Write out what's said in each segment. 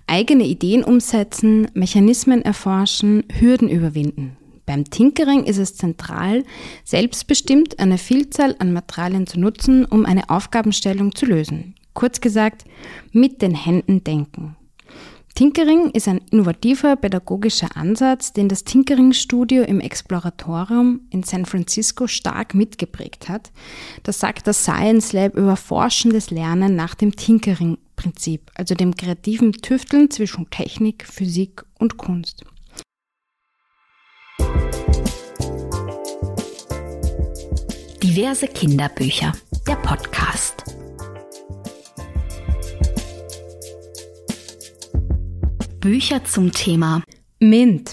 eigene Ideen umsetzen, Mechanismen erforschen, Hürden überwinden. Beim Tinkering ist es zentral, selbstbestimmt eine Vielzahl an Materialien zu nutzen, um eine Aufgabenstellung zu lösen. Kurz gesagt, mit den Händen denken. Tinkering ist ein innovativer pädagogischer Ansatz, den das Tinkering-Studio im Exploratorium in San Francisco stark mitgeprägt hat. Das sagt das Science Lab über forschendes Lernen nach dem Tinkering-Prinzip, also dem kreativen Tüfteln zwischen Technik, Physik und Kunst. Diverse Kinderbücher, der Podcast. Bücher zum Thema MINT.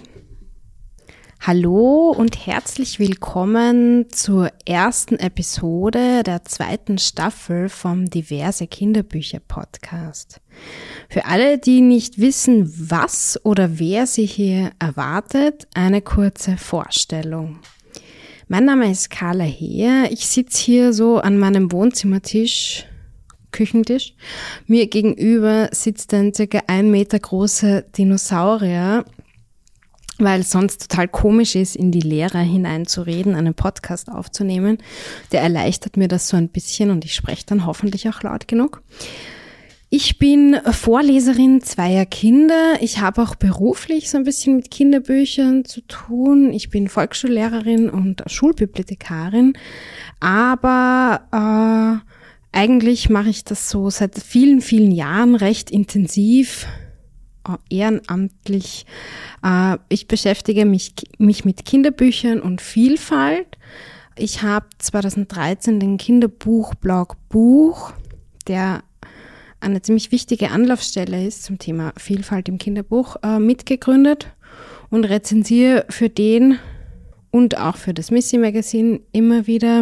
Hallo und herzlich willkommen zur ersten Episode der 2. Staffel vom Diverse Kinderbücher Podcast. Für alle, die nicht wissen, was oder wer sie hier erwartet, eine kurze Vorstellung. Mein Name ist Carla Heer. Ich sitze hier so an meinem Wohnzimmertisch, Küchentisch. Mir gegenüber sitzt ein ca. 1 Meter großer Dinosaurier, weil es sonst total komisch ist, in die Leere hineinzureden, einen Podcast aufzunehmen. Der erleichtert mir das so ein bisschen und ich spreche dann hoffentlich auch laut genug. Ich bin Vorleserin 2 Kinder. Ich habe auch beruflich so ein bisschen mit Kinderbüchern zu tun. Ich bin Volksschullehrerin und Schulbibliothekarin, aber eigentlich mache ich das so seit vielen, vielen Jahren recht intensiv, ehrenamtlich. Ich beschäftige mich mit Kinderbüchern und Vielfalt. Ich habe 2013 den Kinderbuchblog Buch, der eine ziemlich wichtige Anlaufstelle ist zum Thema Vielfalt im Kinderbuch, mitgegründet und rezensiere für den und auch für das Missy Magazine immer wieder,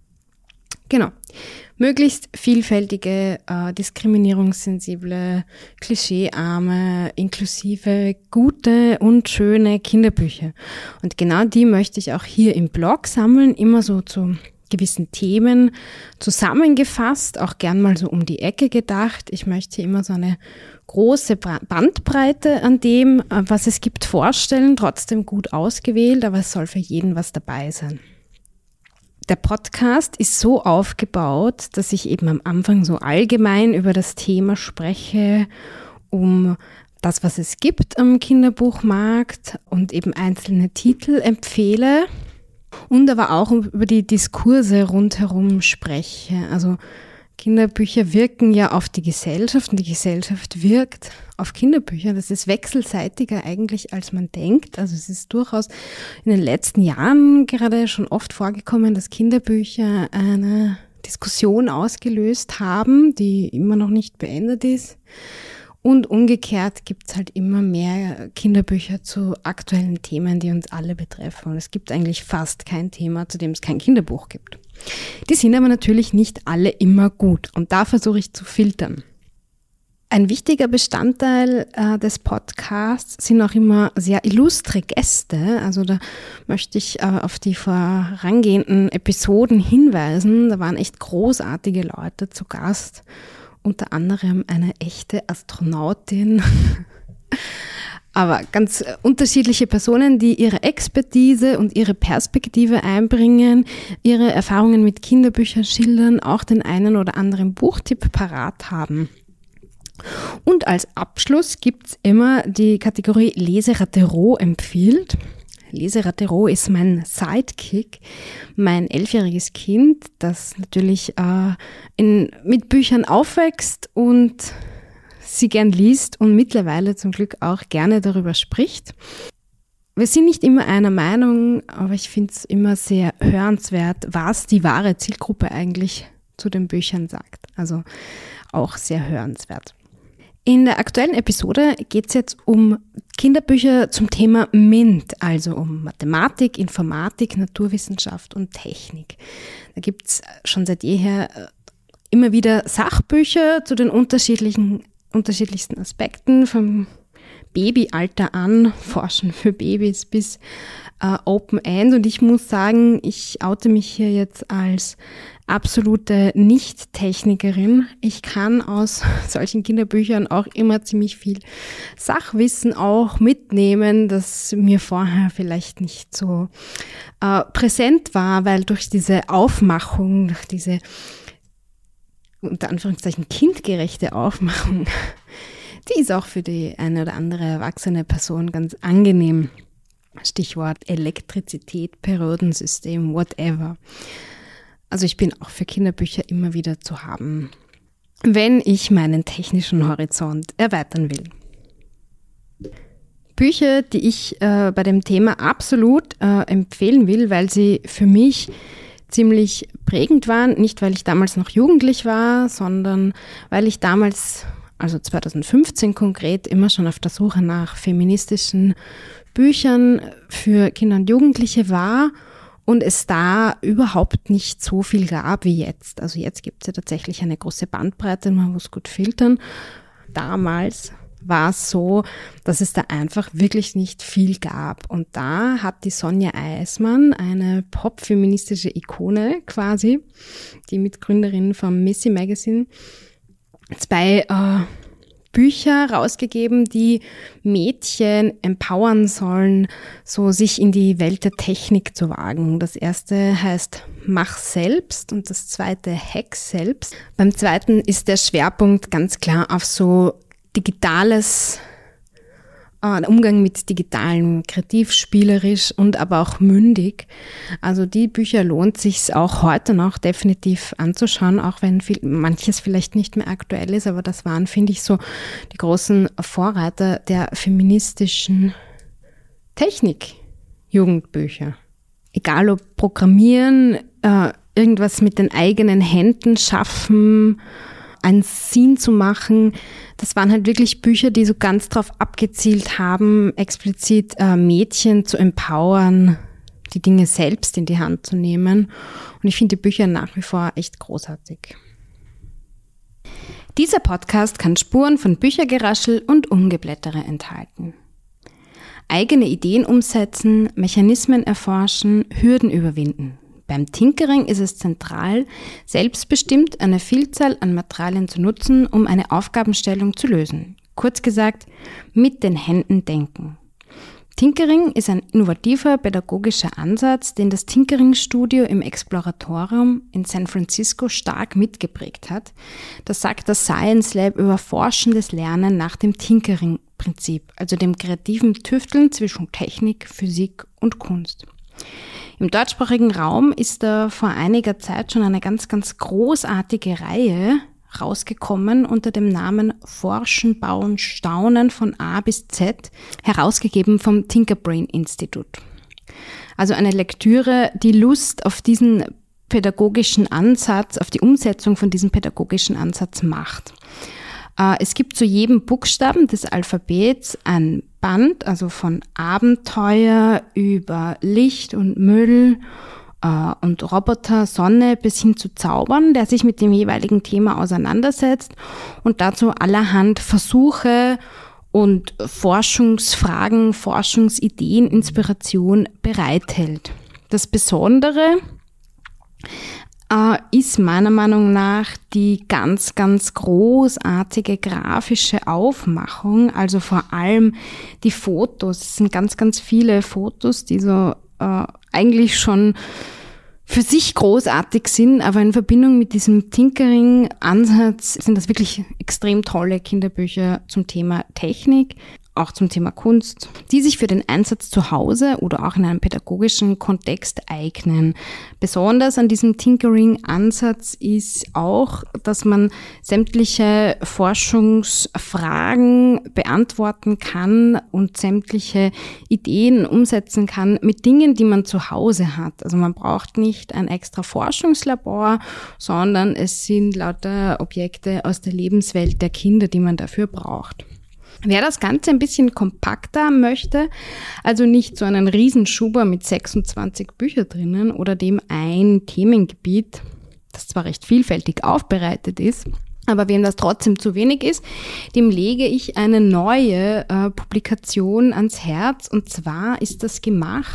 möglichst vielfältige, diskriminierungssensible, klischeearme, inklusive, gute und schöne Kinderbücher. Und genau die möchte ich auch hier im Blog sammeln, immer so zu gewissen Themen zusammengefasst, auch gern mal so um die Ecke gedacht. Ich möchte immer so eine große Bandbreite an dem, was es gibt, vorstellen, trotzdem gut ausgewählt, aber es soll für jeden was dabei sein. Der Podcast ist so aufgebaut, dass ich eben am Anfang so allgemein über das Thema spreche, um das, was es gibt am Kinderbuchmarkt und eben einzelne Titel empfehle und aber auch über die Diskurse rundherum spreche. Also Kinderbücher wirken ja auf die Gesellschaft und die Gesellschaft wirkt auf Kinderbücher. Das ist wechselseitiger eigentlich, als man denkt. Also es ist durchaus in den letzten Jahren gerade schon oft vorgekommen, dass Kinderbücher eine Diskussion ausgelöst haben, die immer noch nicht beendet ist. Und umgekehrt gibt es halt immer mehr Kinderbücher zu aktuellen Themen, die uns alle betreffen. Und es gibt eigentlich fast kein Thema, zu dem es kein Kinderbuch gibt. Die sind aber natürlich nicht alle immer gut und da versuche ich zu filtern. Ein wichtiger Bestandteil des Podcasts sind auch immer sehr illustre Gäste. Also da möchte ich auf die vorangehenden Episoden hinweisen. Da waren echt großartige Leute zu Gast. Unter anderem eine echte Astronautin, aber ganz unterschiedliche Personen, die ihre Expertise und ihre Perspektive einbringen, ihre Erfahrungen mit Kinderbüchern schildern, auch den einen oder anderen Buchtipp parat haben. Und als Abschluss gibt's immer die Kategorie Leseratereau empfiehlt. Leseratereau ist mein Sidekick, mein 11-jähriges Kind, das natürlich mit Büchern aufwächst und sie gern liest und mittlerweile zum Glück auch gerne darüber spricht. Wir sind nicht immer einer Meinung, aber ich finde es immer sehr hörenswert, was die wahre Zielgruppe eigentlich zu den Büchern sagt. Also auch sehr hörenswert. In der aktuellen Episode geht es jetzt um Kinderbücher zum Thema MINT, also um Mathematik, Informatik, Naturwissenschaft und Technik. Da gibt es schon seit jeher immer wieder Sachbücher zu den unterschiedlichsten Aspekten, vom Babyalter an, Forschen für Babys bis Open End. Und ich muss sagen, ich oute mich hier jetzt als absolute Nicht-Technikerin. Ich kann aus solchen Kinderbüchern auch immer ziemlich viel Sachwissen auch mitnehmen, das mir vorher vielleicht nicht so präsent war, weil durch diese Aufmachung, durch diese unter Anführungszeichen kindgerechte Aufmachung, die ist auch für die eine oder andere erwachsene Person ganz angenehm. Stichwort Elektrizität, Periodensystem, whatever. Also ich bin auch für Kinderbücher immer wieder zu haben, wenn ich meinen technischen Horizont erweitern will. Bücher, die ich bei dem Thema absolut empfehlen will, weil sie für mich ziemlich prägend waren, nicht weil ich damals noch jugendlich war, sondern weil ich damals, also 2015 konkret, immer schon auf der Suche nach feministischen Büchern für Kinder und Jugendliche war und es da überhaupt nicht so viel gab wie jetzt. Also jetzt gibt es ja tatsächlich eine große Bandbreite, man muss gut filtern. Damals war es so, dass es da einfach wirklich nicht viel gab. Und da hat die Sonja Eismann, eine popfeministische Ikone quasi, die Mitgründerin vom Missy Magazine, 2 Bücher rausgegeben, die Mädchen empowern sollen, so sich in die Welt der Technik zu wagen. Das erste heißt Mach selbst und das zweite Hack selbst. Beim zweiten ist der Schwerpunkt ganz klar auf so digitales, Umgang mit Digitalen, kreativ, spielerisch und aber auch mündig. Also die Bücher lohnt sich auch heute noch definitiv anzuschauen, auch wenn manches vielleicht nicht mehr aktuell ist, aber das waren, finde ich, so die großen Vorreiter der feministischen Technik-Jugendbücher. Egal ob Programmieren, irgendwas mit den eigenen Händen schaffen, ein Scene zu machen. Das waren halt wirklich Bücher, die so ganz drauf abgezielt haben, explizit Mädchen zu empowern, die Dinge selbst in die Hand zu nehmen. Und ich finde die Bücher nach wie vor echt großartig. Dieser Podcast kann Spuren von Büchergeraschel und Umgeblättere enthalten. Eigene Ideen umsetzen, Mechanismen erforschen, Hürden überwinden. Beim Tinkering ist es zentral, selbstbestimmt eine Vielzahl an Materialien zu nutzen, um eine Aufgabenstellung zu lösen. Kurz gesagt, mit den Händen denken. Tinkering ist ein innovativer pädagogischer Ansatz, den das Tinkering-Studio im Exploratorium in San Francisco stark mitgeprägt hat. Das sagt das Science Lab über forschendes Lernen nach dem Tinkering-Prinzip, also dem kreativen Tüfteln zwischen Technik, Physik und Kunst. Im deutschsprachigen Raum ist da vor einiger Zeit schon eine ganz, ganz großartige Reihe rausgekommen unter dem Namen Forschen, Bauen, Staunen von A bis Z, herausgegeben vom Tinkerbrain Institut. Also eine Lektüre, die Lust auf diesen pädagogischen Ansatz, auf die Umsetzung von diesem pädagogischen Ansatz macht. Es gibt zu jedem Buchstaben des Alphabets ein Band, also von Abenteuer über Licht und Müll und Roboter, Sonne bis hin zu Zaubern, der sich mit dem jeweiligen Thema auseinandersetzt und dazu allerhand Versuche und Forschungsfragen, Forschungsideen, Inspiration bereithält. Das Besondere ist meiner Meinung nach die ganz, ganz großartige grafische Aufmachung, also vor allem die Fotos. Es sind ganz, ganz viele Fotos, die so eigentlich schon für sich großartig sind, aber in Verbindung mit diesem Tinkering-Ansatz sind das wirklich extrem tolle Kinderbücher zum Thema Technik, auch zum Thema Kunst, die sich für den Einsatz zu Hause oder auch in einem pädagogischen Kontext eignen. Besonders an diesem Tinkering-Ansatz ist auch, dass man sämtliche Forschungsfragen beantworten kann und sämtliche Ideen umsetzen kann mit Dingen, die man zu Hause hat. Also man braucht nicht ein extra Forschungslabor, sondern es sind lauter Objekte aus der Lebenswelt der Kinder, die man dafür braucht. Wer das Ganze ein bisschen kompakter möchte, also nicht so einen Riesenschuber mit 26 Büchern drinnen oder dem ein Themengebiet, das zwar recht vielfältig aufbereitet ist, aber wem das trotzdem zu wenig ist, dem lege ich eine neue Publikation ans Herz, und zwar ist das gemacht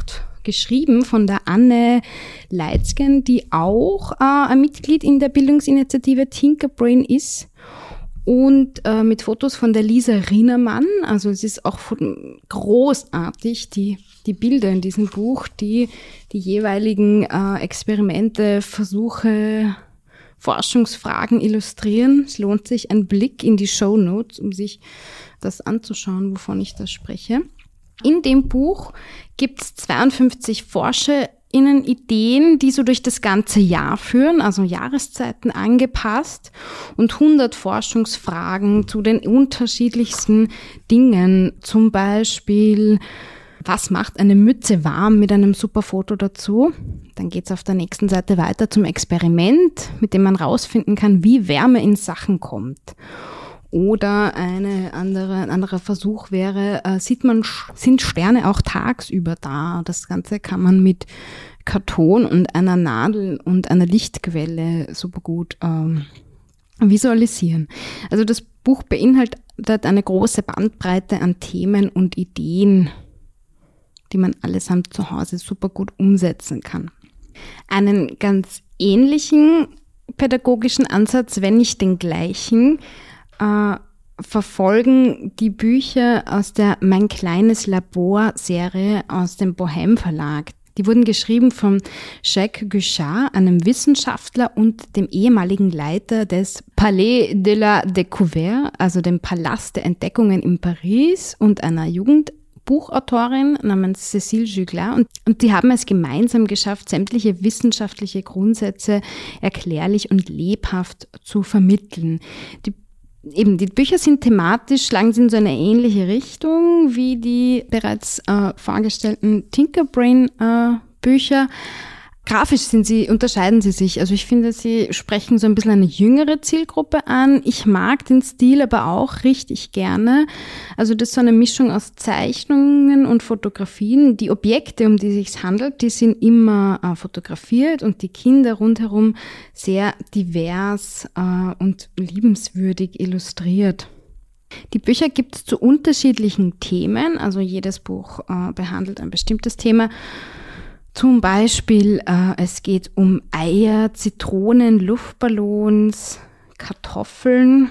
geschrieben von der Anne Leitzgen, die auch ein Mitglied in der Bildungsinitiative Tinkerbrain ist. Und mit Fotos von der Lisa Rinnermann. Also es ist auch großartig, die Bilder in diesem Buch, die jeweiligen Experimente, Versuche, Forschungsfragen illustrieren. Es lohnt sich ein Blick in die Shownotes, um sich das anzuschauen, wovon ich da spreche. In dem Buch gibt es 52 ForscherInnen-Ideen, die so durch das ganze Jahr führen, also Jahreszeiten angepasst, und 100 Forschungsfragen zu den unterschiedlichsten Dingen. Zum Beispiel, was macht eine Mütze warm, mit einem super Foto dazu? Dann geht es auf der nächsten Seite weiter zum Experiment, mit dem man rausfinden kann, wie Wärme in Sachen kommt. Oder ein anderer Versuch wäre, sind Sterne auch tagsüber da? Das Ganze kann man mit Karton und einer Nadel und einer Lichtquelle super gut visualisieren. Also das Buch beinhaltet eine große Bandbreite an Themen und Ideen, die man allesamt zu Hause super gut umsetzen kann. Einen ganz ähnlichen pädagogischen Ansatz, wenn nicht den gleichen, verfolgen die Bücher aus der Mein kleines Labor-Serie aus dem Bohème Verlag. Die wurden geschrieben von Jacques Guichard, einem Wissenschaftler und dem ehemaligen Leiter des Palais de la Découverte, also dem Palast der Entdeckungen in Paris, und einer Jugendbuchautorin namens Cécile Juglar. Und die haben es gemeinsam geschafft, sämtliche wissenschaftliche Grundsätze erklärlich und lebhaft zu vermitteln. Die Bücher sind thematisch, schlagen sie in so eine ähnliche Richtung wie die bereits vorgestellten Tinkerbrain-Bücher. Grafisch unterscheiden sie sich. Also ich finde, sie sprechen so ein bisschen eine jüngere Zielgruppe an. Ich mag den Stil aber auch richtig gerne. Also das ist so eine Mischung aus Zeichnungen und Fotografien. Die Objekte, um die es sich handelt, die sind immer fotografiert und die Kinder rundherum sehr divers und liebenswürdig illustriert. Die Bücher gibt es zu unterschiedlichen Themen. Also jedes Buch behandelt ein bestimmtes Thema. Zum Beispiel, es geht um Eier, Zitronen, Luftballons, Kartoffeln.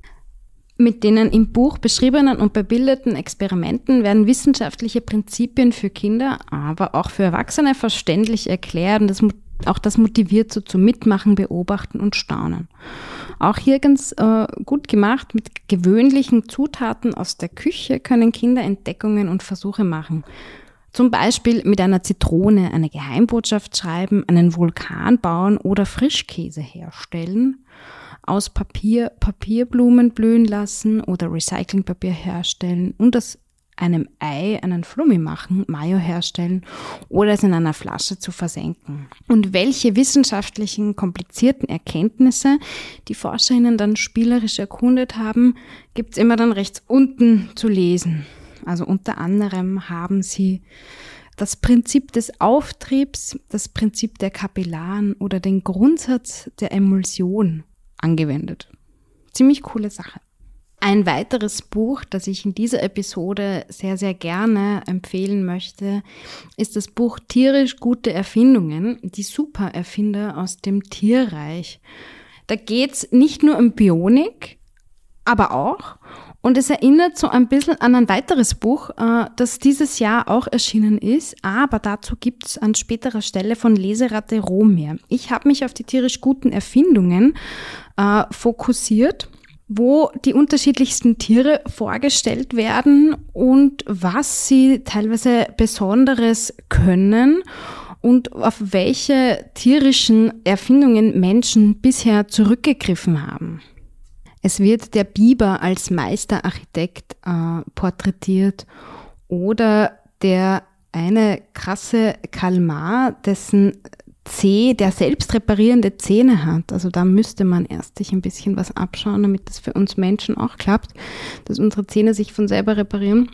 Mit denen im Buch beschriebenen und bebildeten Experimenten werden wissenschaftliche Prinzipien für Kinder, aber auch für Erwachsene verständlich erklärt. Und auch das motiviert so zum Mitmachen, Beobachten und Staunen. Auch hier ganz gut gemacht. Mit gewöhnlichen Zutaten aus der Küche können Kinder Entdeckungen und Versuche machen. Zum Beispiel mit einer Zitrone eine Geheimbotschaft schreiben, einen Vulkan bauen oder Frischkäse herstellen, aus Papier Papierblumen blühen lassen oder Recyclingpapier herstellen und aus einem Ei einen Flummi machen, Mayo herstellen oder es in einer Flasche zu versenken. Und welche wissenschaftlichen, komplizierten Erkenntnisse die ForscherInnen dann spielerisch erkundet haben, gibt's immer dann rechts unten zu lesen. Also unter anderem haben sie das Prinzip des Auftriebs, das Prinzip der Kapillaren oder den Grundsatz der Emulsion angewendet. Ziemlich coole Sache. Ein weiteres Buch, das ich in dieser Episode sehr, sehr gerne empfehlen möchte, ist das Buch Tierisch gute Erfindungen, die Supererfinder aus dem Tierreich. Da geht's nicht nur um Bionik, aber auch. Und es erinnert so ein bisschen an ein weiteres Buch, das dieses Jahr auch erschienen ist, aber dazu gibt es an späterer Stelle von Leseratte Rohmeer. Ich habe mich auf die tierisch guten Erfindungen fokussiert, wo die unterschiedlichsten Tiere vorgestellt werden und was sie teilweise Besonderes können und auf welche tierischen Erfindungen Menschen bisher zurückgegriffen haben. Es wird der Biber als Meisterarchitekt porträtiert oder der eine krasse Kalmar, dessen der selbst reparierende Zähne hat. Also da müsste man erst sich ein bisschen was abschauen, damit das für uns Menschen auch klappt, dass unsere Zähne sich von selber reparieren.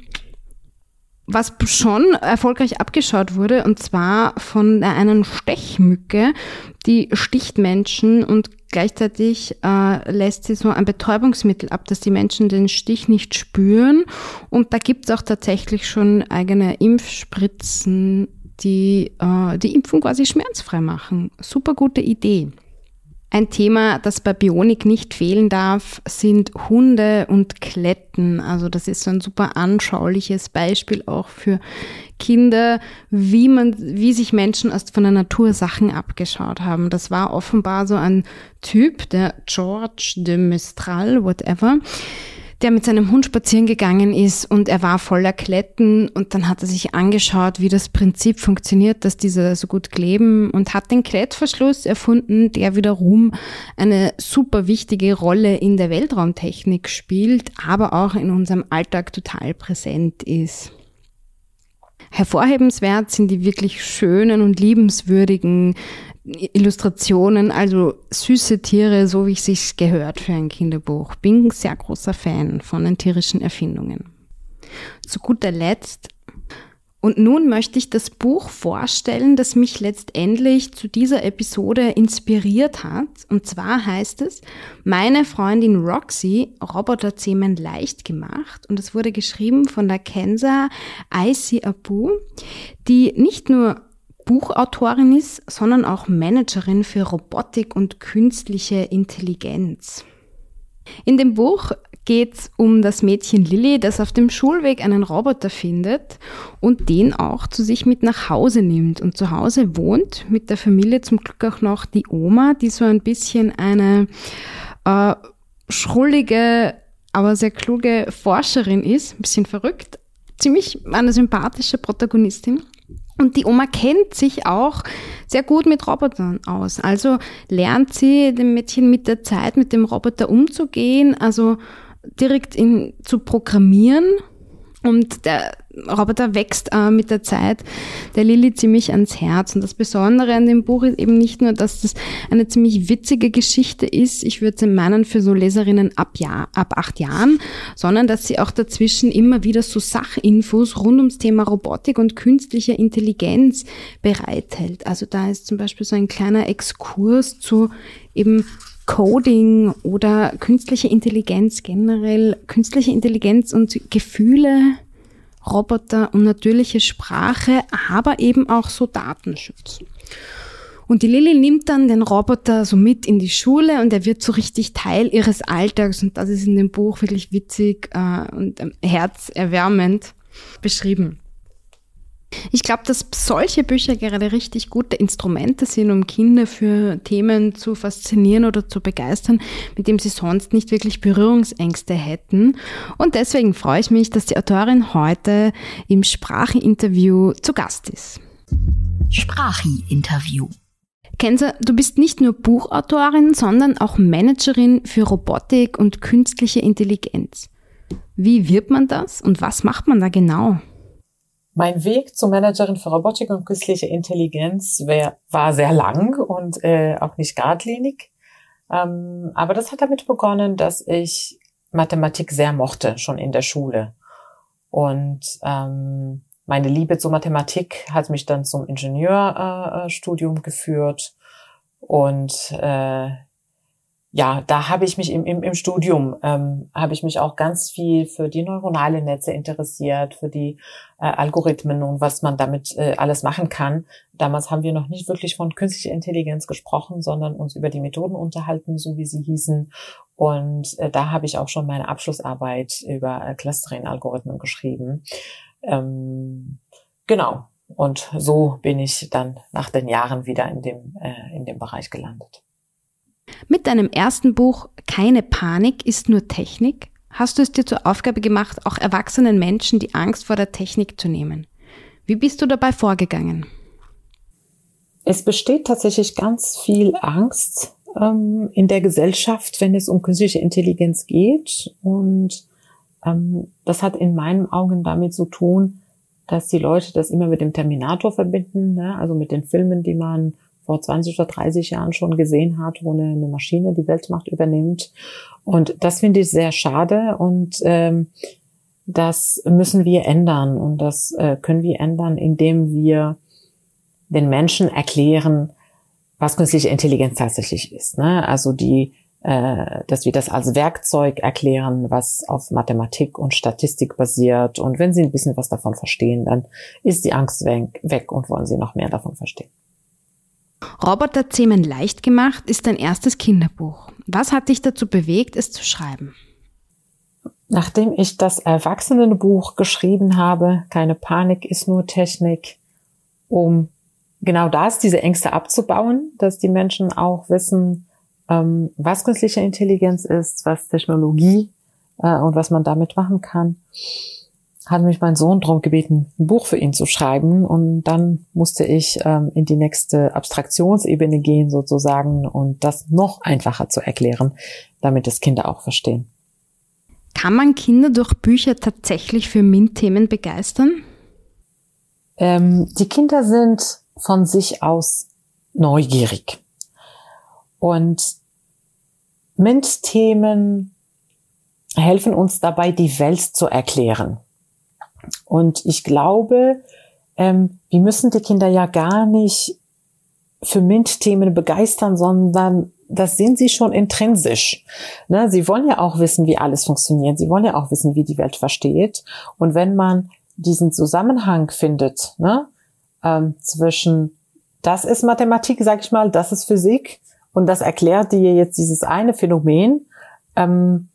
Was schon erfolgreich abgeschaut wurde, und zwar von einer Stechmücke, die sticht Menschen und gleichzeitig lässt sie so ein Betäubungsmittel ab, dass die Menschen den Stich nicht spüren. Und da gibt es auch tatsächlich schon eigene Impfspritzen die die Impfung quasi schmerzfrei machen. Super gute Idee. Ein Thema, das bei Bionik nicht fehlen darf, sind Hunde und Kletten. Also das ist so ein super anschauliches Beispiel auch für Kinder, wie sich Menschen erst von der Natur Sachen abgeschaut haben. Das war offenbar so ein Typ, der George de Mestral, whatever, der mit seinem Hund spazieren gegangen ist und er war voller Kletten und dann hat er sich angeschaut, wie das Prinzip funktioniert, dass diese so gut kleben und hat den Klettverschluss erfunden, der wiederum eine super wichtige Rolle in der Weltraumtechnik spielt, aber auch in unserem Alltag total präsent ist. Hervorhebenswert sind die wirklich schönen und liebenswürdigen Illustrationen, also süße Tiere, so wie es sich gehört für ein Kinderbuch. Bin ein sehr großer Fan von den tierischen Erfindungen. Zu guter Letzt, und nun möchte ich das Buch vorstellen, das mich letztendlich zu dieser Episode inspiriert hat. Und zwar heißt es Meine Freundin Roxy, Roboterzähmen leicht gemacht. Und es wurde geschrieben von der Kenza Aisi Abu, die nicht nur Buchautorin ist, sondern auch Managerin für Robotik und künstliche Intelligenz. In dem Buch geht es um das Mädchen Lilly, das auf dem Schulweg einen Roboter findet und den auch zu sich mit nach Hause nimmt. Und zu Hause wohnt mit der Familie zum Glück auch noch die Oma, die so ein bisschen eine schrullige, aber sehr kluge Forscherin ist, ein bisschen verrückt, ziemlich eine sympathische Protagonistin. Und die Oma kennt sich auch sehr gut mit Robotern aus. Also lernt sie dem Mädchen mit der Zeit mit dem Roboter umzugehen, also direkt zu programmieren. Und der Roboter wächst mit der Zeit der Lilly ziemlich ans Herz. Und das Besondere an dem Buch ist eben nicht nur, dass das eine ziemlich witzige Geschichte ist, ich würde sie meinen für so Leserinnen ab 8 Jahren, sondern dass sie auch dazwischen immer wieder so Sachinfos rund ums Thema Robotik und künstliche Intelligenz bereithält. Also da ist zum Beispiel so ein kleiner Exkurs zu eben Coding oder künstliche Intelligenz generell, künstliche Intelligenz und Gefühle, Roboter und natürliche Sprache, aber eben auch so Datenschutz. Und die Lilly nimmt dann den Roboter so mit in die Schule und er wird so richtig Teil ihres Alltags und das ist in dem Buch wirklich witzig und herzerwärmend beschrieben. Ich glaube, dass solche Bücher gerade richtig gute Instrumente sind, um Kinder für Themen zu faszinieren oder zu begeistern, mit dem sie sonst nicht wirklich Berührungsängste hätten. Und deswegen freue ich mich, dass die Autorin heute im Sprachi-Interview zu Gast ist. Sprachi-Interview. Kenza, du bist nicht nur Buchautorin, sondern auch Managerin für Robotik und künstliche Intelligenz. Wie wird man das und was macht man da genau? Mein Weg zur Managerin für Robotik und künstliche Intelligenz war sehr lang und auch nicht geradlinig. Aber das hat damit begonnen, dass ich Mathematik sehr mochte, schon in der Schule. Und meine Liebe zur Mathematik hat mich dann zum Ingenieurstudium geführt. Und ja, da habe ich mich im Studium habe ich mich auch ganz viel für die neuronale Netze interessiert, für die Algorithmen und was man damit alles machen kann. Damals haben wir noch nicht wirklich von künstlicher Intelligenz gesprochen, sondern uns über die Methoden unterhalten, so wie sie hießen. Und da habe ich auch schon meine Abschlussarbeit über Clustering-Algorithmen geschrieben. Genau. Und so bin ich dann nach den Jahren wieder in dem Bereich gelandet. Mit deinem ersten Buch Keine Panik ist nur Technik hast du es dir zur Aufgabe gemacht, auch erwachsenen Menschen die Angst vor der Technik zu nehmen. Wie bist du dabei vorgegangen? Es besteht tatsächlich ganz viel Angst in der Gesellschaft, wenn es um künstliche Intelligenz geht. Und das hat in meinen Augen damit zu tun, dass die Leute das immer mit dem Terminator verbinden, ne? Also mit den Filmen, die man vor 20 oder 30 Jahren schon gesehen hat, wo eine Maschine die Weltmacht übernimmt. Und das finde ich sehr schade und das müssen wir ändern. Und das können wir ändern, indem wir den Menschen erklären, was künstliche Intelligenz tatsächlich ist. Ne? Also die dass wir das als Werkzeug erklären, was auf Mathematik und Statistik basiert. Und wenn sie ein bisschen was davon verstehen, dann ist die Angst weg und wollen sie noch mehr davon verstehen. Roboterzähmen leicht gemacht ist dein erstes Kinderbuch. Was hat dich dazu bewegt, es zu schreiben? Nachdem ich das Erwachsenenbuch geschrieben habe, Keine Panik ist nur Technik, um genau diese Ängste abzubauen, dass die Menschen auch wissen, was künstliche Intelligenz ist, was Technologie und was man damit machen kann, hat mich mein Sohn darum gebeten, ein Buch für ihn zu schreiben. Und dann musste ich in die nächste Abstraktionsebene gehen sozusagen und das noch einfacher zu erklären, damit es Kinder auch verstehen. Kann man Kinder durch Bücher tatsächlich für MINT-Themen begeistern? Die Kinder sind von sich aus neugierig. Und MINT-Themen helfen uns dabei, die Welt zu erklären. Und ich glaube, wir müssen die Kinder ja gar nicht für MINT-Themen begeistern, sondern das sind sie schon intrinsisch. Ne? Sie wollen ja auch wissen, wie alles funktioniert. Sie wollen ja auch wissen, wie die Welt versteht. Und wenn man diesen Zusammenhang findet, ne, zwischen das ist Mathematik, sag ich mal, das ist Physik und das erklärt dir jetzt dieses eine Phänomen, dann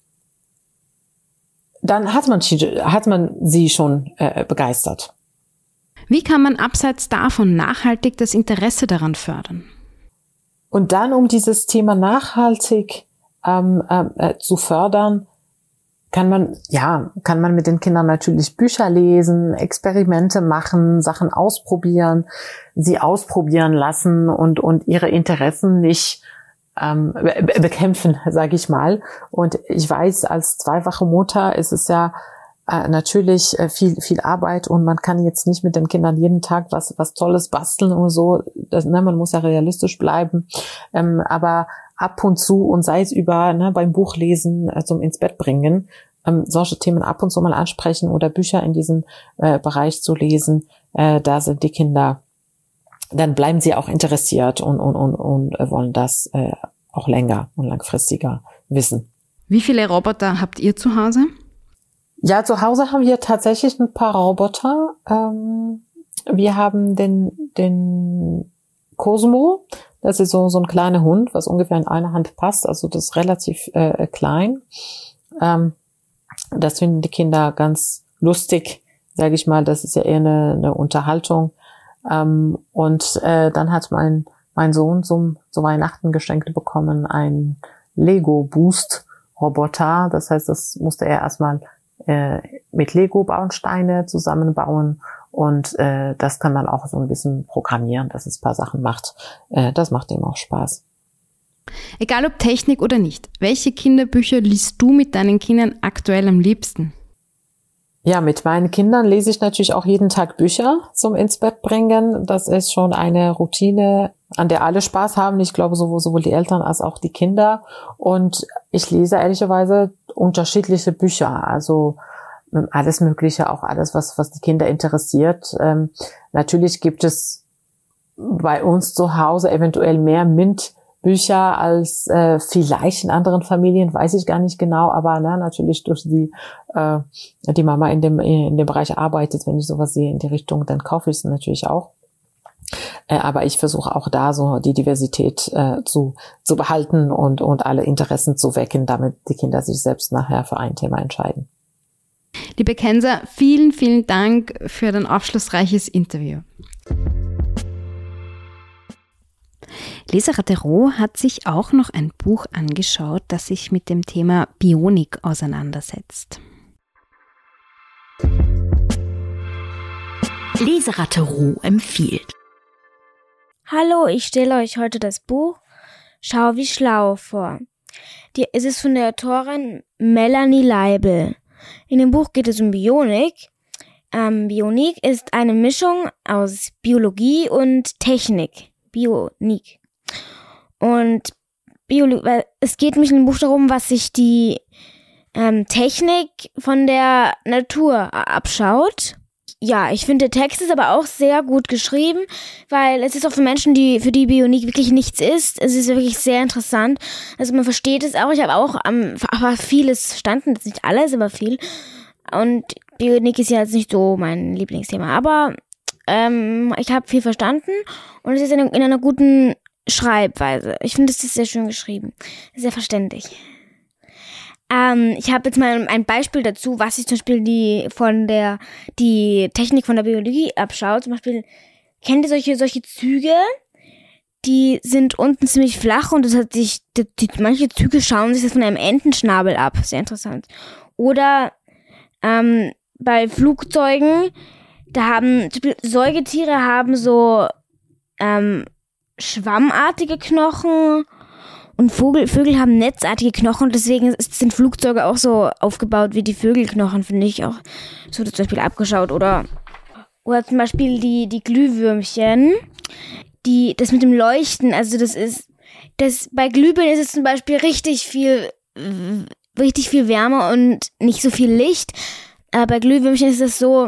hat man sie schon begeistert. Wie kann man abseits davon nachhaltig das Interesse daran fördern? Und dann, um dieses Thema nachhaltig zu fördern, kann man mit den Kindern natürlich Bücher lesen, Experimente machen, Sachen ausprobieren, sie ausprobieren lassen und ihre Interessen nicht bekämpfen, sage ich mal. Und ich weiß, als zweifache Mutter ist es ja natürlich viel Arbeit und man kann jetzt nicht mit den Kindern jeden Tag was Tolles basteln und so. Man muss ja realistisch bleiben. Aber ab und zu und sei es über beim Buchlesen zum ins Bett bringen, solche Themen ab und zu mal ansprechen oder Bücher in diesem Bereich zu lesen, da sind die Kinder, dann bleiben sie auch interessiert und wollen das auch länger und langfristiger wissen. Wie viele Roboter habt ihr zu Hause? Ja, zu Hause haben wir tatsächlich ein paar Roboter. Wir haben den Cosmo, das ist so ein kleiner Hund, was ungefähr in eine Hand passt, also das ist relativ klein. Das finden die Kinder ganz lustig, sage ich mal, das ist ja eher eine Unterhaltung. Und dann hat mein Sohn zu Weihnachten geschenkt bekommen einen Lego-Boost-Roboter, das heißt, das musste er erstmal mit Lego-Bausteine zusammenbauen und das kann man auch so ein bisschen programmieren, dass es ein paar Sachen macht. Das macht ihm auch Spaß. Egal ob Technik oder nicht, welche Kinderbücher liest du mit deinen Kindern aktuell am liebsten? Ja, mit meinen Kindern lese ich natürlich auch jeden Tag Bücher zum ins Bett bringen. Das ist schon eine Routine, an der alle Spaß haben. Ich glaube, sowohl die Eltern als auch die Kinder. Und ich lese ehrlicherweise unterschiedliche Bücher. Also alles Mögliche, auch alles, was die Kinder interessiert. Natürlich gibt es bei uns zu Hause eventuell mehr MINT-Bücher als vielleicht in anderen Familien, weiß ich gar nicht genau, aber natürlich durch die Mama in dem Bereich arbeitet, wenn ich sowas sehe in die Richtung, dann kaufe ich es natürlich auch. Aber ich versuche auch da so die Diversität zu behalten und alle Interessen zu wecken, damit die Kinder sich selbst nachher für ein Thema entscheiden. Liebe Kenza, vielen, vielen Dank für dein aufschlussreiches Interview. Lisa Ratereau hat sich auch noch ein Buch angeschaut, das sich mit dem Thema Bionik auseinandersetzt. Lisa Ratereau empfiehlt. Hallo, ich stelle euch heute das Buch Schau wie schlau vor. Es ist von der Autorin Melanie Leibel. In dem Buch geht es um Bionik. Bionik ist eine Mischung aus Biologie und Technik. Bionik. Und es geht mich in dem Buch darum, was sich die Technik von der Natur abschaut. ja, ich finde, der Text ist aber auch sehr gut geschrieben, weil es ist auch für Menschen, für die Bionik wirklich nichts ist. Es ist wirklich sehr interessant. Also man versteht es auch. Ich habe auch aber vieles verstanden, das ist nicht alles, aber viel. Und Bionik ist ja jetzt nicht so mein Lieblingsthema, aber ich habe viel verstanden und es ist in einer guten Schreibweise. Ich finde, es ist sehr schön geschrieben, sehr verständlich. Ich habe jetzt mal ein Beispiel dazu, was sich zum Beispiel die Technik von der Biologie abschaut. Zum Beispiel, kennt ihr solche Züge? Die sind unten ziemlich flach und manche Züge schauen sich das von einem Entenschnabel ab. Sehr interessant. Oder bei Flugzeugen, zum Beispiel Säugetiere haben so schwammartige Knochen und Vögel haben netzartige Knochen. Deswegen sind Flugzeuge auch so aufgebaut wie die Vögelknochen, finde ich auch. So zum Beispiel abgeschaut. Oder zum Beispiel die Glühwürmchen, das mit dem Leuchten, also bei Glühbirnen ist es zum Beispiel richtig viel Wärme und nicht so viel Licht. Aber bei Glühwürmchen ist es so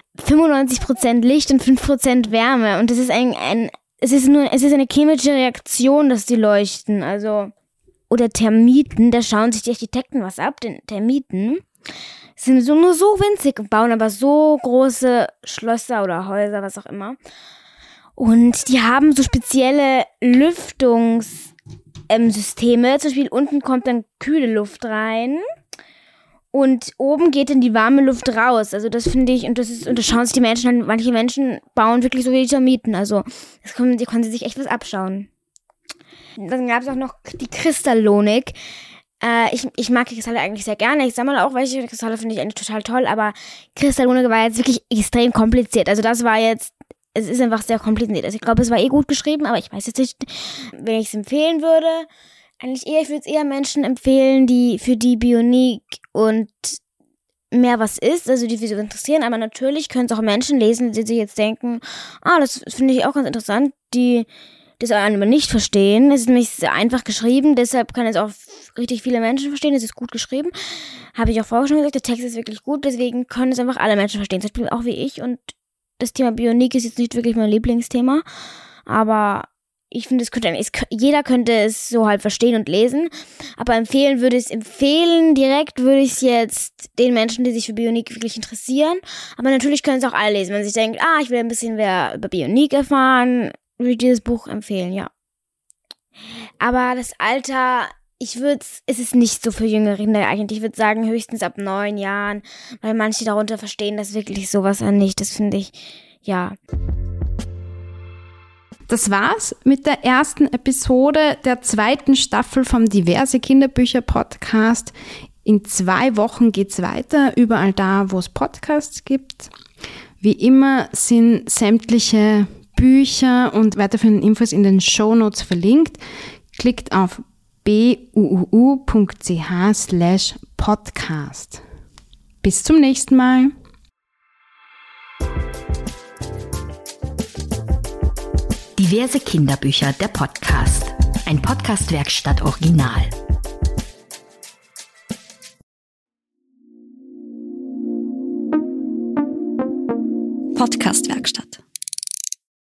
95% Licht und 5% Wärme. Und das ist es ist eine chemische Reaktion, dass die leuchten. Also, oder Termiten, da schauen sich die Architekten was ab. Denn Termiten sind nur so winzig und bauen aber so große Schlösser oder Häuser, was auch immer. Und die haben so spezielle Lüftungssysteme. Zum Beispiel unten kommt dann kühle Luft rein. Und oben geht dann die warme Luft raus. Also das finde ich, und das schauen sich die Menschen an. Manche Menschen bauen wirklich so wie die Termiten. Also die können sich echt was abschauen. Dann gab es auch noch die Kristallonik. Ich mag die Kristalle eigentlich sehr gerne. Ich sammle auch welche Kristalle, finde ich eigentlich total toll. Aber Kristallonik war jetzt wirklich extrem kompliziert. Also es ist einfach sehr kompliziert. Also ich glaube, es war gut geschrieben, aber ich weiß jetzt nicht, wenn ich es empfehlen würde. Ich würde es eher Menschen empfehlen, für die Bionik und mehr was ist, also die sich so interessieren, aber natürlich können es auch Menschen lesen, die sich jetzt denken, das finde ich auch ganz interessant, die das aber nicht verstehen. Es ist nämlich sehr einfach geschrieben, deshalb kann es auch richtig viele Menschen verstehen, es ist gut geschrieben. Habe ich auch vorher schon gesagt, der Text ist wirklich gut, deswegen können es einfach alle Menschen verstehen, zum Beispiel auch wie ich, und das Thema Bionik ist jetzt nicht wirklich mein Lieblingsthema, aber ich finde, jeder könnte es so halt verstehen und lesen, aber direkt würde ich es jetzt den Menschen, die sich für Bionik wirklich interessieren, aber natürlich können es auch alle lesen. Wenn man sich denkt, ich will ein bisschen mehr über Bionik erfahren, würde ich dieses Buch empfehlen, ja. Aber das Alter, es ist nicht so für jüngere Kinder eigentlich. Ich würde sagen, höchstens ab 9 Jahren, weil manche darunter verstehen das wirklich sowas nicht. Das finde ich, ja. Das war's mit der ersten Episode der 2. Staffel vom Diverse Kinderbücher Podcast. In 2 Wochen geht's weiter, überall da, wo es Podcasts gibt. Wie immer sind sämtliche Bücher und weiterführende Infos in den Shownotes verlinkt. Klickt auf buuu.ch/podcast. Bis zum nächsten Mal. Diverse Kinderbücher, der Podcast. Ein Podcast-Werkstatt Original. Podcast-Werkstatt.